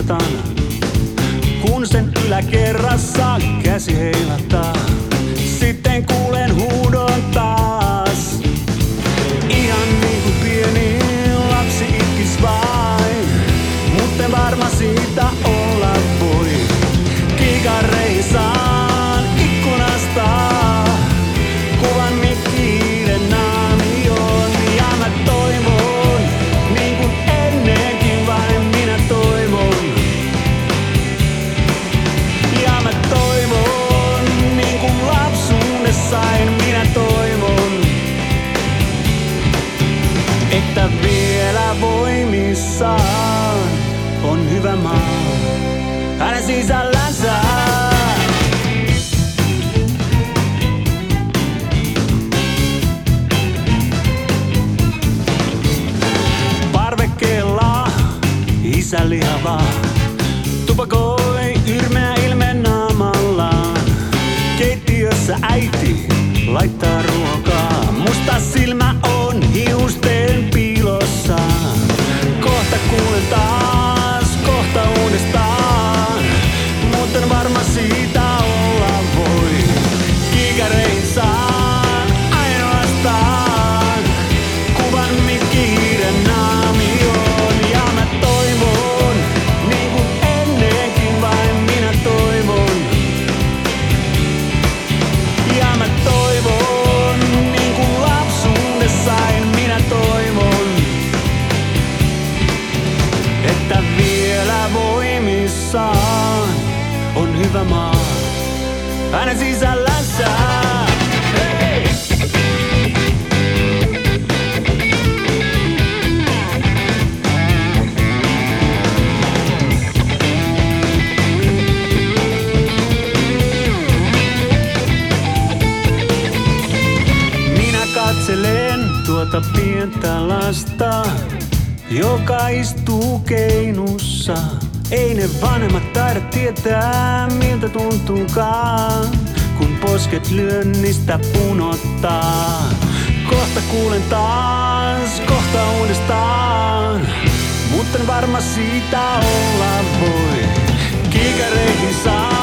tuijotan, kun sen yläkerrassa käsi heilahtaa. Sitten kuulen huudon taas, ihan niin kuin pieni lapsi itkis vain, mutten varma siitä olla voi. Kikareihin saan ikkunasta kuvan mikkiiden naamioon, ja mä toivon niin kuin ennenkin, vain minä toivon. Ja mä toivon niin kuin lapsuudessain, minä toivon, että vielä voimissaan on hyvä maa hänen sisällänsä. Parvekkeella isä lihava tupakoi yrmeä ilme naamallaan. Keittiössä äiti laittaa ruokaa, musta silmä on hiusten piilossa. Kohta kuulen taas, kohta uudestaan, mutten varma siitä olla voi. Kikareihin saan ainoastaan kuvan mikkihiiren naamioon, ja mä toivon niin kuin ennenkin, vain minä toivon. Ja mä toivon niin kuin lapsuudessain, minä toivon, että vielä voimissaan on hyvä maa hänen sisällänsä. Hei! Minä katselen tuota pientä lasta, joka istuu keinussa. Ei ne vanhemmat taida tietää, miltä tuntuukaan, kun posket lyönnistä punottaa. Kohta kuulen taas, kohta uudestaan, mutten varma siitä olla voi. Kikareihin saa